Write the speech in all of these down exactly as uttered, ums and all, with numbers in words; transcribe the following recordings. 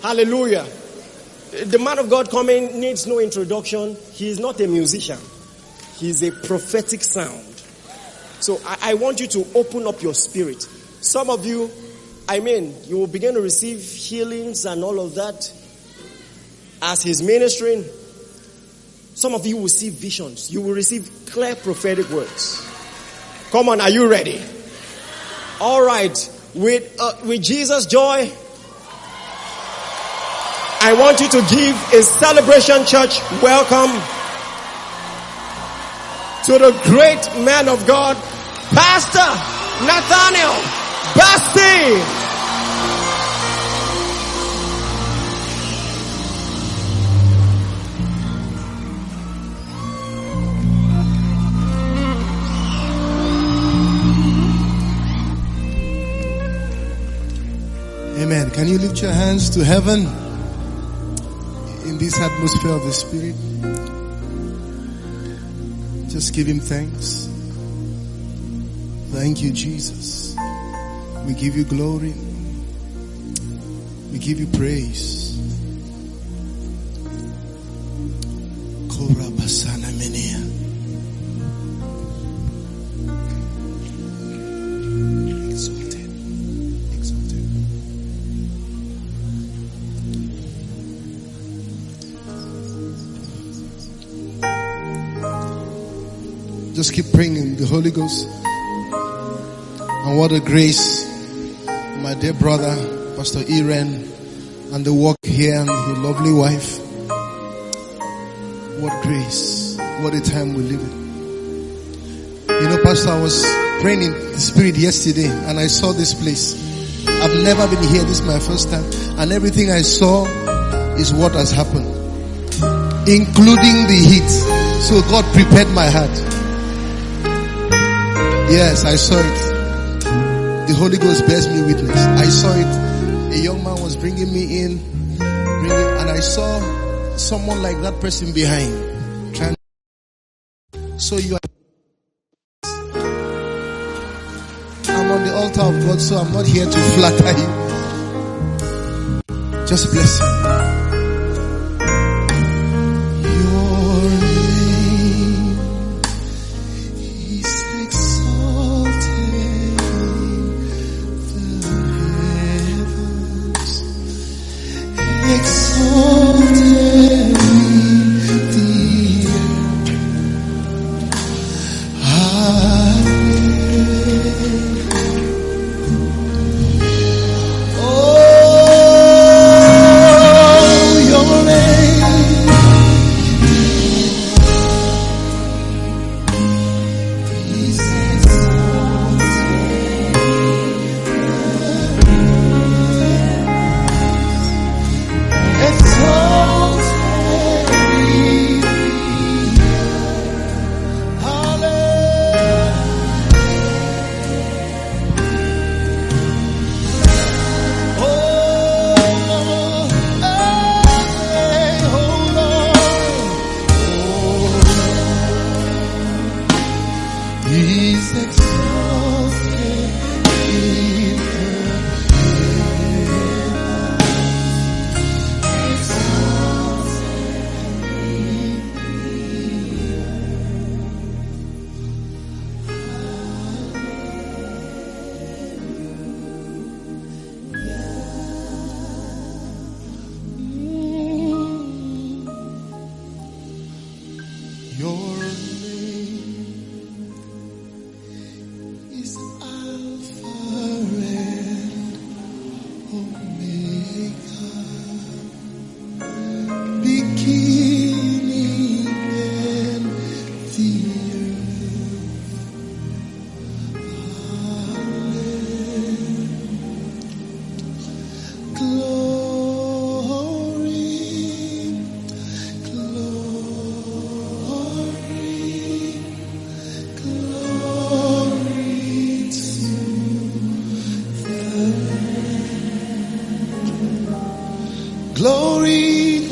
Hallelujah. The man of God coming needs no introduction. He is not a musician. He is a prophetic sound. So I, I want you to open up your spirit. Some of you, I mean, you will begin to receive healings and all of that as he's ministering. Some of you will see visions. You will receive clear prophetic words. Come on, are you ready? All right. With, uh, with Jesus' joy, I want you to give a celebration church welcome to the great man of God, Pastor Nathaniel Bassey. Amen. Can you lift your hands to heaven in this atmosphere of the Spirit? Just give him thanks. Thank you, Jesus. We give you glory. We give you praise. Kora basana menia. Exalted. Exalted. Just keep praying in the Holy Ghost. And what a grace, my dear brother, Pastor Iren, and the work here, and your lovely wife. What grace. What a time we live in. You know, Pastor, I was praying in the Spirit yesterday, and I saw this place. I've never been here. This is my first time. And everything I saw is what has happened, including the heat. So God prepared my heart. Yes, I saw it. The Holy Ghost bears me witness. I saw it. A young man was bringing me in, bringing, and I saw someone like that person behind. Trying. So you are. I'm on the altar of God, so I'm not here to flatter you. Just bless him. Glory,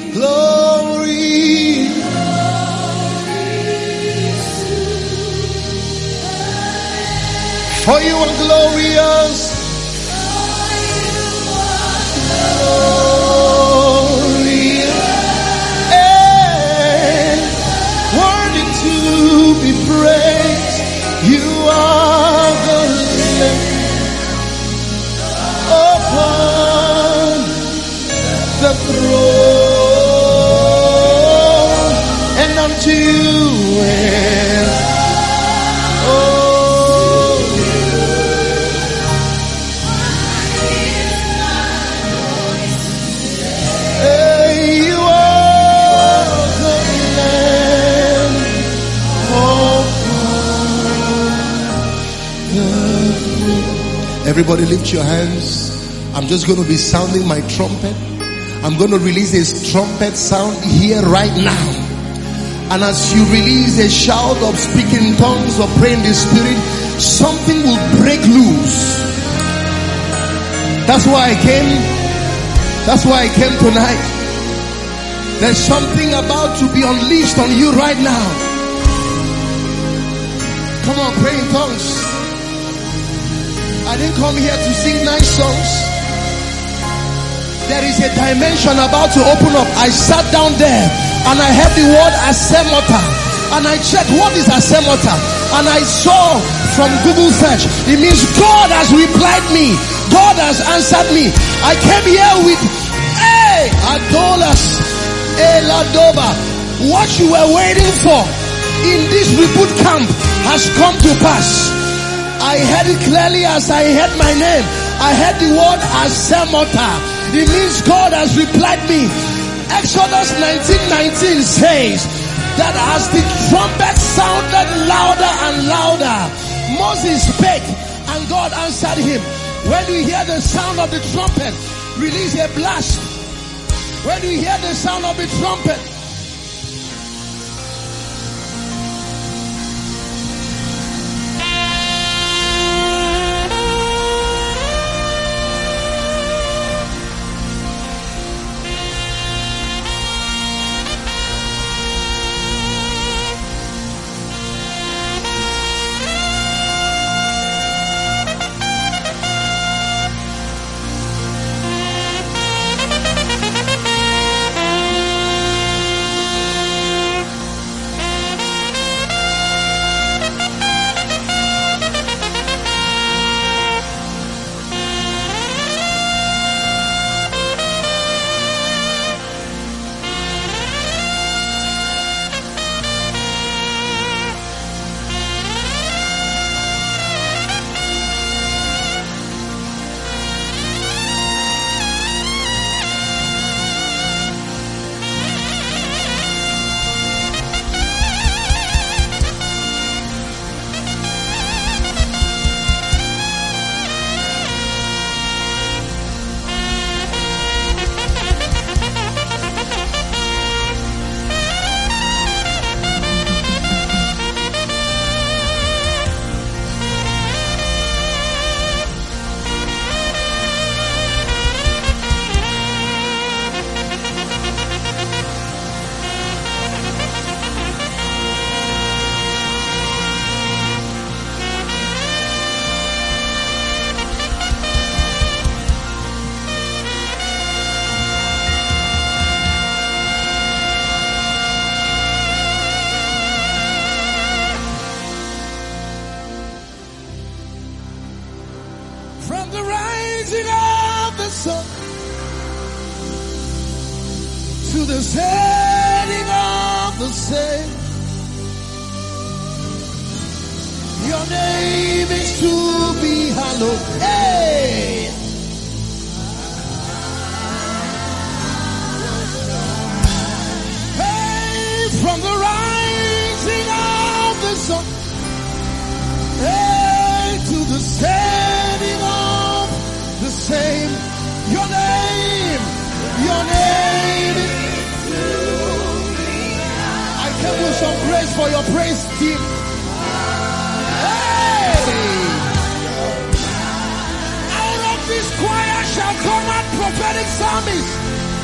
glory, For you are glorious. Glorious. And worthy to be praised. You are the Lamb upon the throne. And unto you and everybody lift your hands. I'm just going to be sounding my trumpet. I'm going to release this trumpet sound here right now. And as you release a shout of speaking tongues or praying the Spirit, something will break loose. That's why I came. That's why I came tonight. There's something about to be unleashed on you right now. Come on, pray in tongues. I didn't come here to sing nice songs. There is a dimension about to open up. I sat down there and I heard the word asemota. And I checked, what is asemota? And I saw from Google search, it means God has replied me. God has answered me. I came here with, hey, Adolas, Eladoba. What you were waiting for in this reboot camp has come to pass. I heard it clearly as I heard my name. I heard the word asemota. It means God has replied me. Exodus nineteen nineteen says that as the trumpet sounded louder and louder, Moses spake and God answered him. When you hear the sound of the trumpet, release a blast. When you hear the sound of the trumpet, for your praise team. Hey! Out of this choir shall come out prophetic psalmists.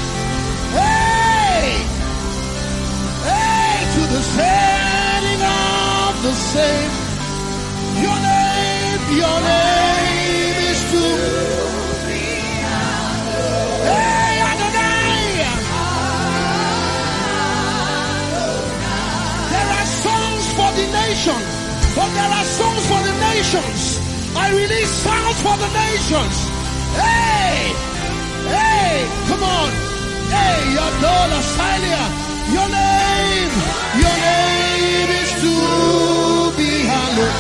Hey! Hey! To the setting of the same. Your name Your name is to Hey Adonai. There are songs for the nation, but there are songs for the nations. I release sounds for the nations. Hey, hey, come on. Hey, your daughter, Silia. Your name, your name is to be hallowed.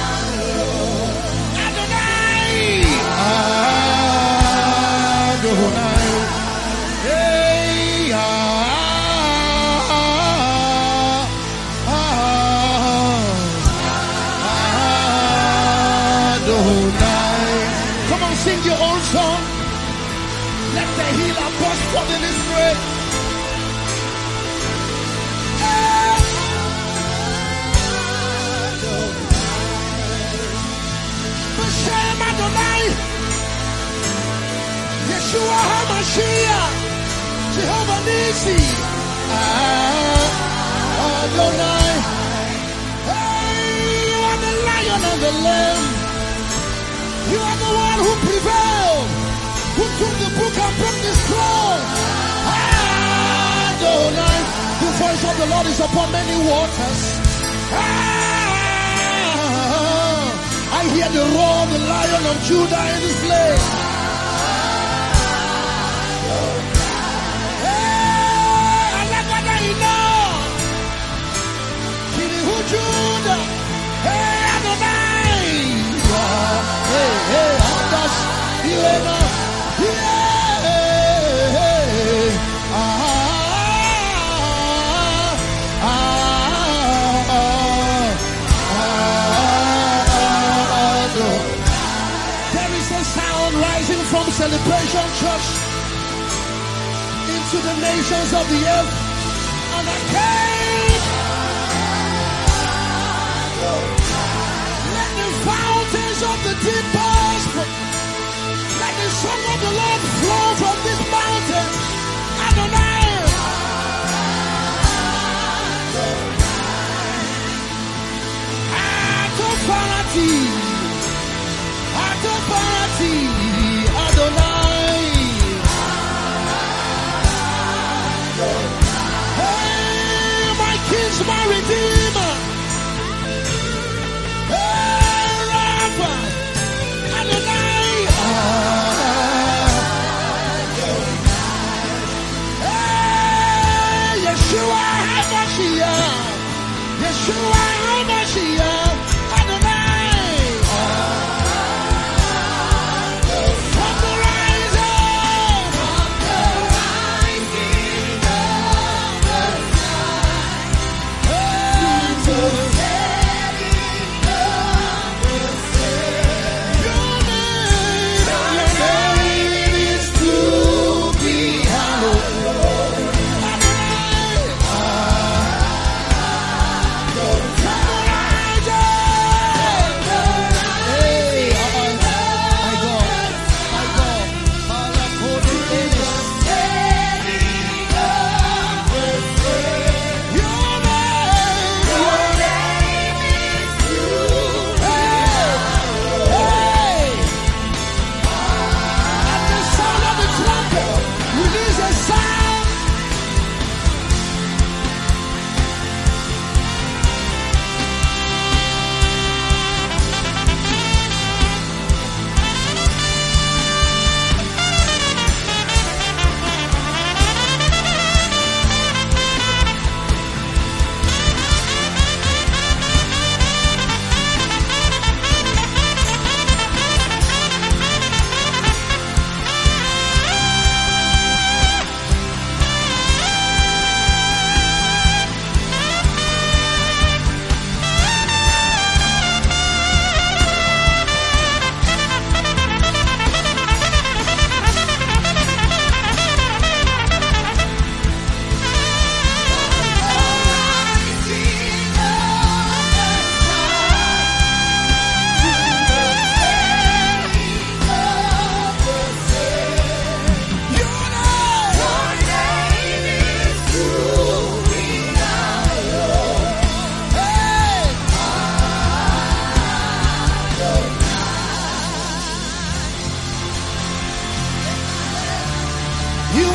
Adonai, Adonai. Hey, Adonai. Come on, sing your own song. Let the healer burst forth in his praise. Hashem Adonai, Yeshua HaMashiach, Jehovah Nissi, Adonai. Hey, you are the Lion and the Lamb. You are the one who prevailed, who took the book and broke the scroll. Adonai, the voice of the Lord is upon many waters. I hear the roar of the Lion of Judah in this place. Hey, Alagadayina, Kirihu Judah, hey Adonai, hey hey Adas, Ilena, yeah, ah ah ah. Rising from Celebration Church into the nations of the earth, and I came. Let the fountains of the deep burst. Let the song of the Lord flow from this mountain. Adonai. Adonai. Adonai, Adonai. Hey, my King, my Redeemer. Hey, Rapha, Adonai. Hey, Yeshua HaMashiach, Yeshua HaMashiach, Adonai.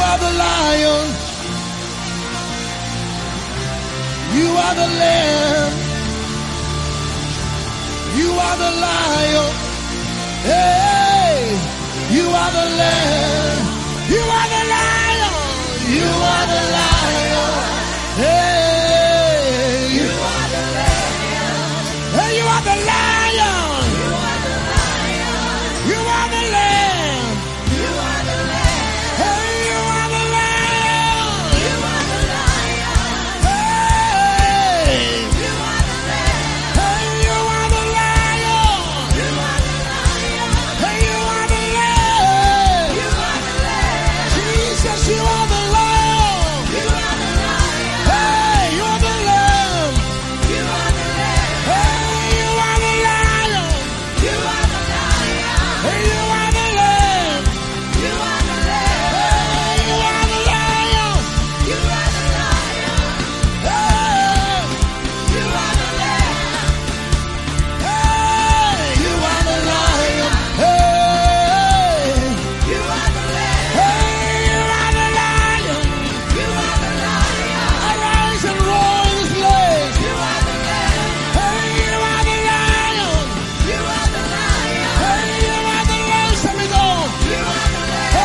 are the lion. You are the lamb. You are the lion. Hey, you are the lamb. You are the lion. You are the lion. Hey, you are the lamb. Hey, you are the lion. You are the lion. You are the lamb. You are the lamb. Hey, you are the lion. You are the lion. Hey, you are the lamb. Hey, you are the lion. You are the lion. Hey, you are the lamb. You are the lamb. Jesus, you are the lion. You are the lion. Hey, you are the lamb. You are the lamb. Hey, you are the lion. You are the lion. Hey, you are the lamb. You are the lamb. Hey, you are the lion. You are the lion. Hey, you are the lamb. Hey, you are the lion. Hey, you are the lamb. Hey, you are the lion. You are the lion. Arise and roar in this place. You are the lamb. Hey, you are the lion. You are the lion. Hey, you are the lamb. Let me go. You are the lamb.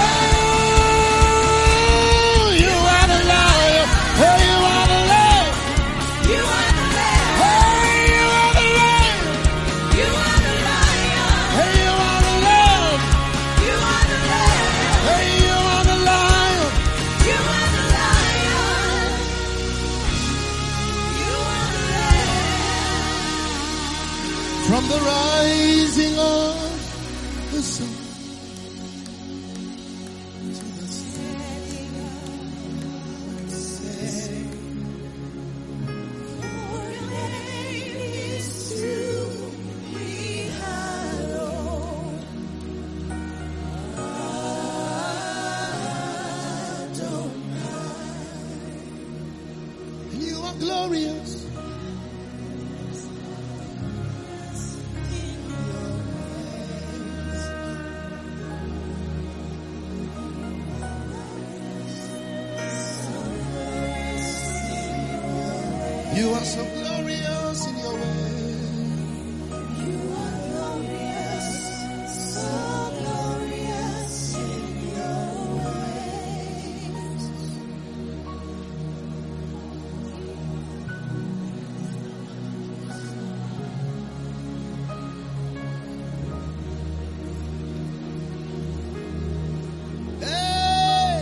Oh, you are the lion. Hey, you are the lamb. You are the lamb. Hey, you are the lamb. You are the lion. Hey, you are the lamb. You are the lamb. Hey, you are the lion. You are the lion. You are the lamb. From the rising of the sun to the setting of the same, your name is to be hallowed. Adonai. You are glorious. You are so glorious in your way. You are glorious, so glorious in your ways. Hey!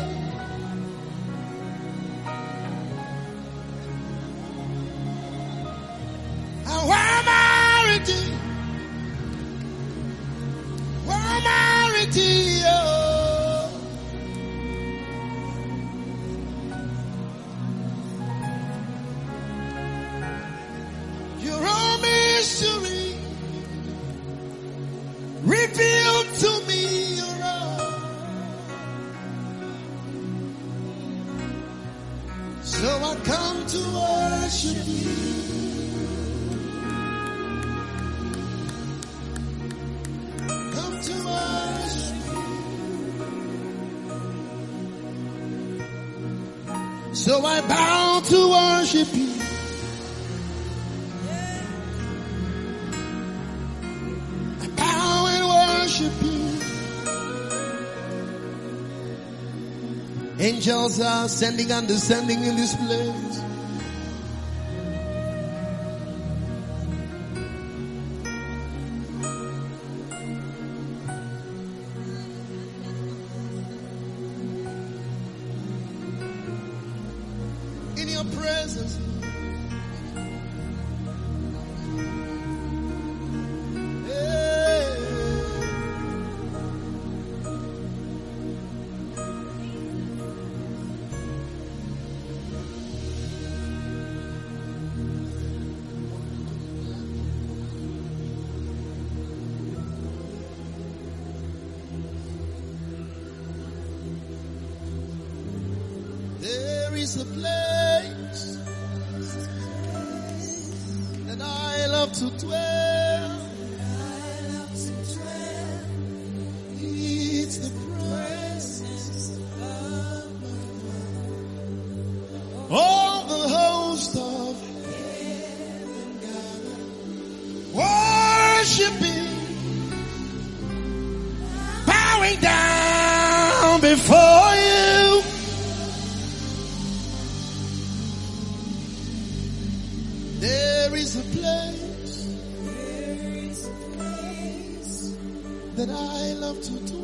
And where am I redeemed? Where am I redeemed? Oh. Your own mystery revealed to me your own. So I come to worship you. Come to worship you. So I bow to worship you. I bow and worship you. Angels are ascending and descending in this place. In your presence. Hey. There is a place that I love to dwell. It's the presence of All the host of heaven gather, worshiping, bowing down before you. There is a place, there is a place that I love to dwell.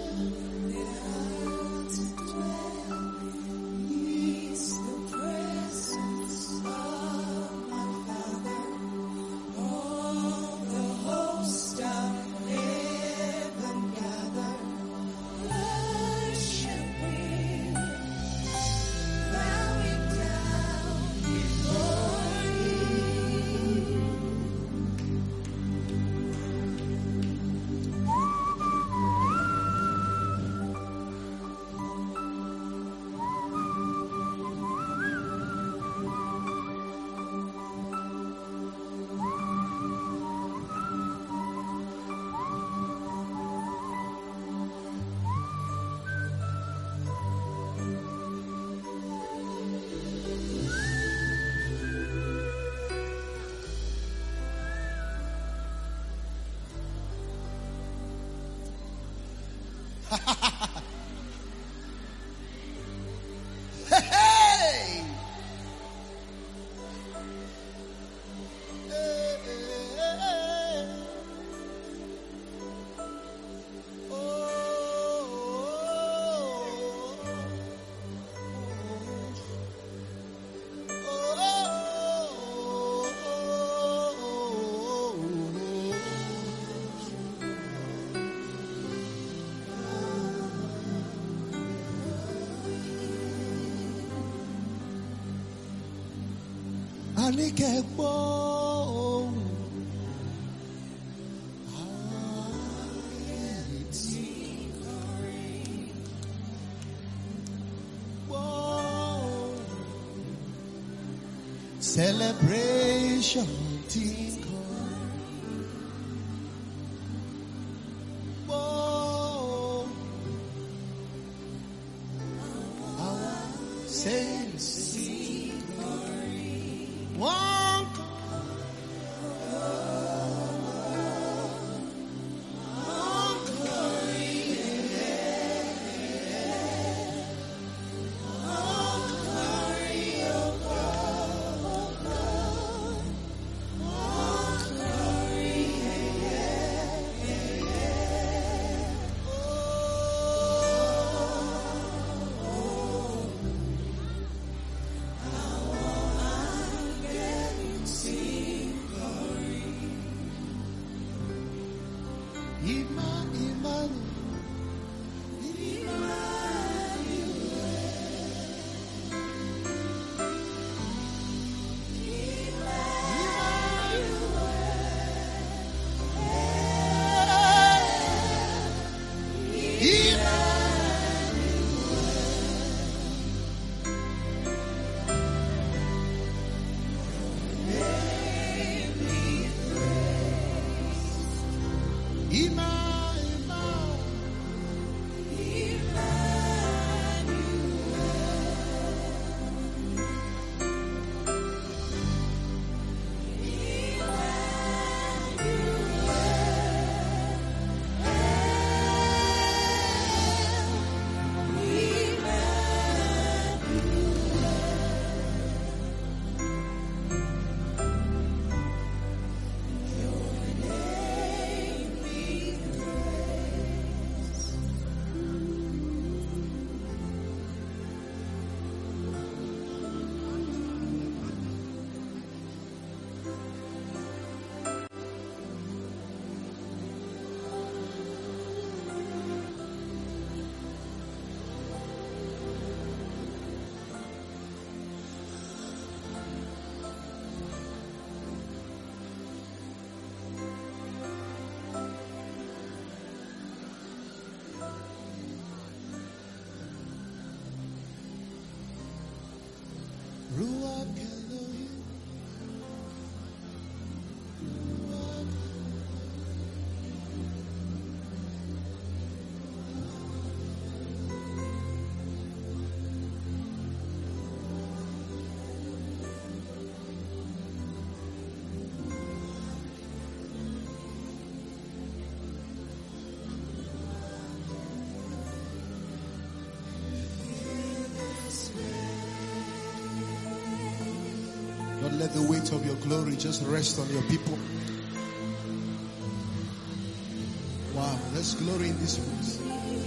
Celebration, whoa, our saints, one Lord, let the weight of your glory just rest on your people. Wow, there's glory in this place.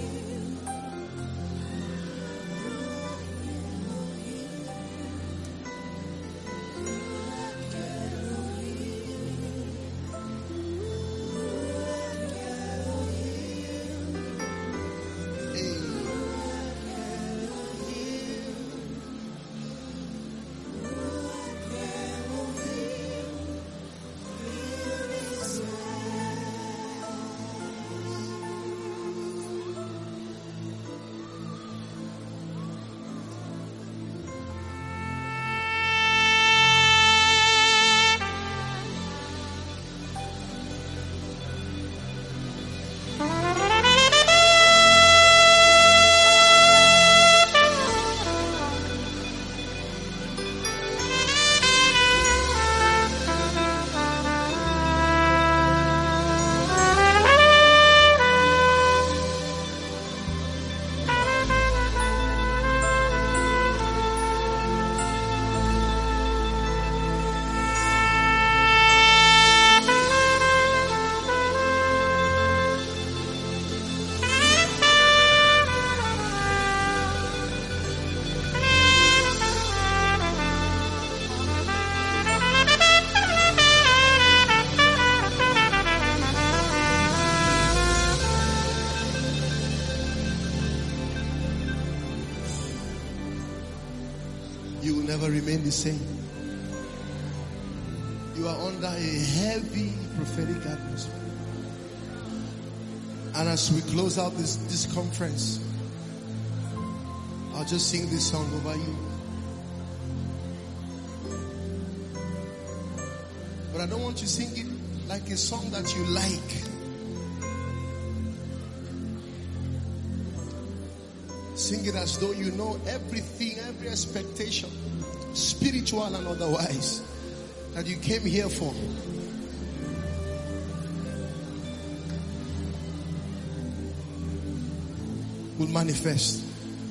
You will never remain the same. You are under a heavy prophetic atmosphere. And as we close out this, this conference, I'll just sing this song over you. But I don't want you to sing it like a song that you like. Sing it as though you know everything, every expectation, spiritual and otherwise, that you came here for. Will manifest.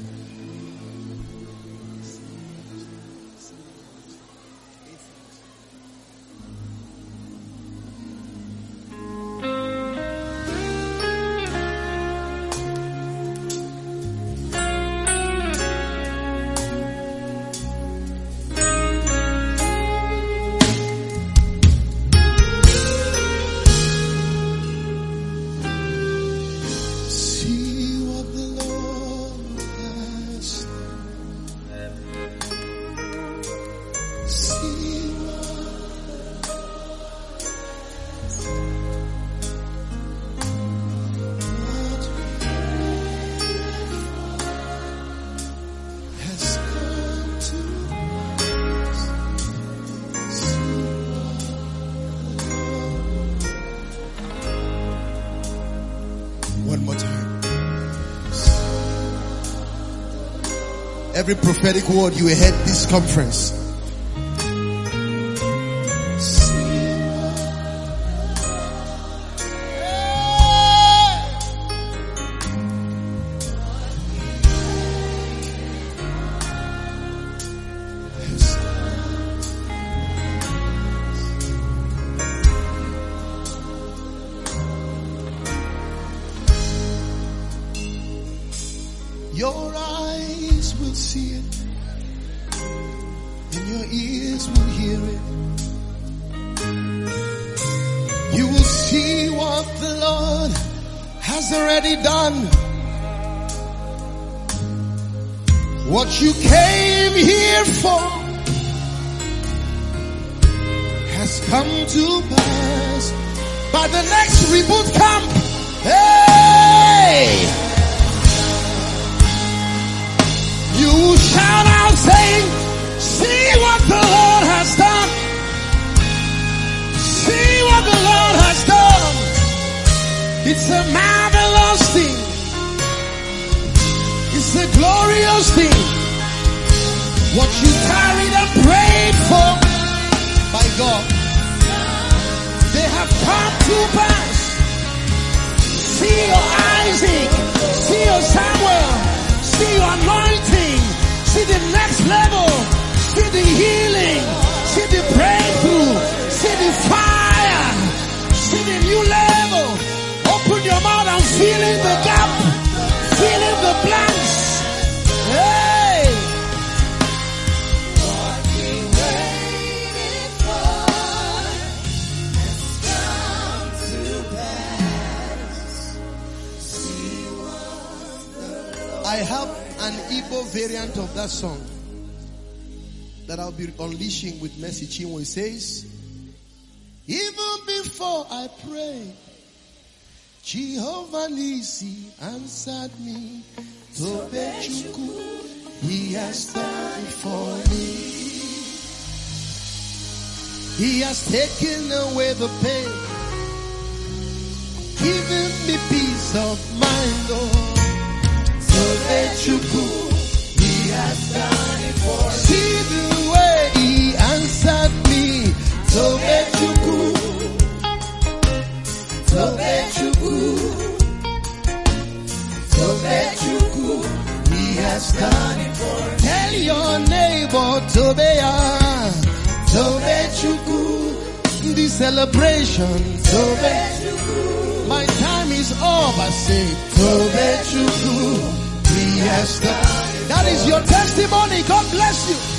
Every prophetic word you heard this conference. Your eyes will see it, and your ears will hear it. You will see what the Lord has already done. What you came here for has come to pass. By the next reboot camp, hey! You shout out saying, see what the Lord has done. See what the Lord has done. It's a marvelous thing. It's a glorious thing. What you carried and prayed for, by God, they have come to pass. See your Isaac, see your Samuel, see your anointing. See the next level. See the healing. See the Igbo variant of that song that I'll be unleashing with Mercy Chinwo. It says, even before I pray, Jehovah Nisi answered me. Tobechuku, he has done it for me. He has taken away the pain, giving me peace of mind. Oh, Tobechuku, he has done it for me. See the way he answered me. Tobechuku, Tobechuku, Tobechuku, he has done it for me. Tell your neighbor, Tobeya, Tobechuku, the celebration, Tobechuku. My time is up, I say, Tobechuku, he has done it. That is your testimony. God bless you.